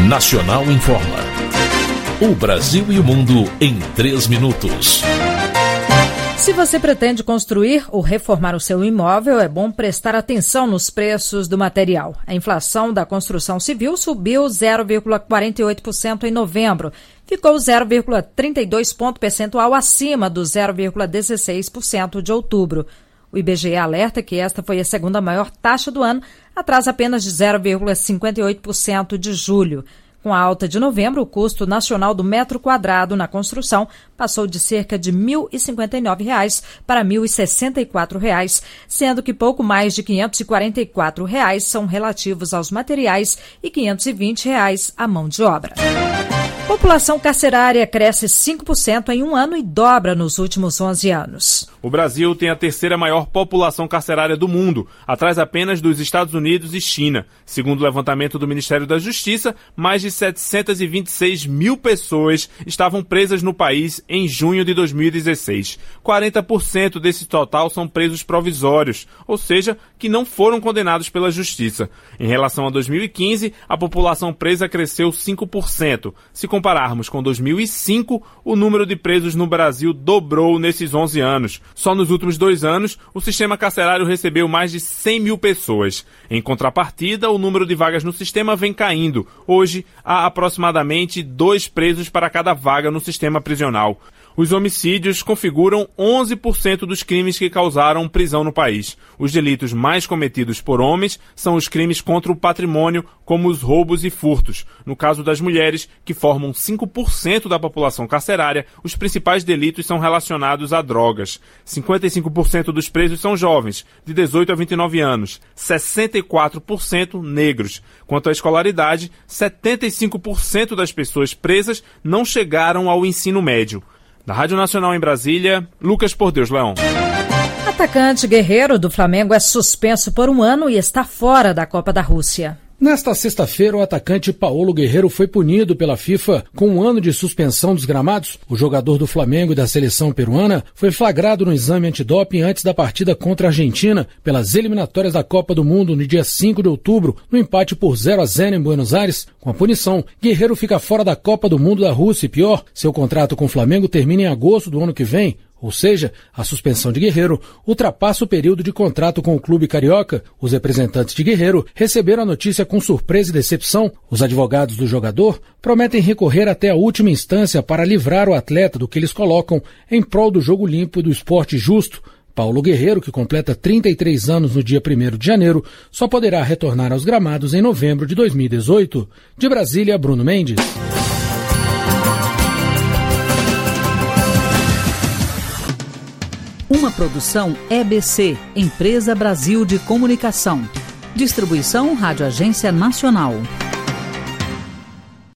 Nacional informa. O Brasil e o mundo em 3 minutos. Se você pretende construir ou reformar o seu imóvel, é bom prestar atenção nos preços do material. A inflação da construção civil subiu 0,48% em novembro. Ficou 0,32 ponto percentual acima do 0,16% de outubro. O IBGE alerta que esta foi a segunda maior taxa do ano, atrás apenas de 0,58% de julho. Com a alta de novembro, o custo nacional do metro quadrado na construção passou de cerca de R$ 1.059 para R$ 1.064, sendo que pouco mais de R$ 544 são relativos aos materiais e R$ 520 à mão de obra. População carcerária cresce 5% em um ano e dobra nos últimos 11 anos. O Brasil tem a terceira maior população carcerária do mundo, atrás apenas dos Estados Unidos e China. Segundo o levantamento do Ministério da Justiça, mais de 726 mil pessoas estavam presas no país em junho de 2016. 40% desse total são presos provisórios, ou seja, que não foram condenados pela Justiça. Em relação a 2015, a população presa cresceu 5%. Se compararmos com 2005, o número de presos no Brasil dobrou nesses 11 anos. Só nos últimos 2 anos, o sistema carcerário recebeu mais de 100 mil pessoas. Em contrapartida, o número de vagas no sistema vem caindo. Hoje, há aproximadamente 2 presos para cada vaga no sistema prisional. Os homicídios configuram 11% dos crimes que causaram prisão no país. Os delitos mais cometidos por homens são os crimes contra o patrimônio, como os roubos e furtos. No caso das mulheres, que formam 5% da população carcerária, os principais delitos são relacionados a drogas. 55% dos presos são jovens, de 18 a 29 anos, 64% negros. Quanto à escolaridade, 75% das pessoas presas não chegaram ao ensino médio. Da Rádio Nacional em Brasília, Lucas Por Deus Leão. Atacante Guerreiro do Flamengo é suspenso por 1 ano e está fora da Copa da Rússia. Nesta sexta-feira, o atacante Paulo Guerreiro foi punido pela FIFA com 1 ano de suspensão dos gramados. O jogador do Flamengo e da seleção peruana foi flagrado no exame antidoping antes da partida contra a Argentina, pelas eliminatórias da Copa do Mundo no dia 5 de outubro, no empate por 0-0 em Buenos Aires. Com a punição, Guerreiro fica fora da Copa do Mundo da Rússia e pior, seu contrato com o Flamengo termina em agosto do ano que vem. Ou seja, a suspensão de Guerreiro ultrapassa o período de contrato com o clube carioca. Os representantes de Guerreiro receberam a notícia com surpresa e decepção. Os advogados do jogador prometem recorrer até a última instância para livrar o atleta do que eles colocam em prol do jogo limpo e do esporte justo. Paulo Guerreiro, que completa 33 anos no dia 1º de janeiro, só poderá retornar aos gramados em novembro de 2018. De Brasília, Bruno Mendes. Uma produção EBC, Empresa Brasil de Comunicação. Distribuição Rádio Agência Nacional.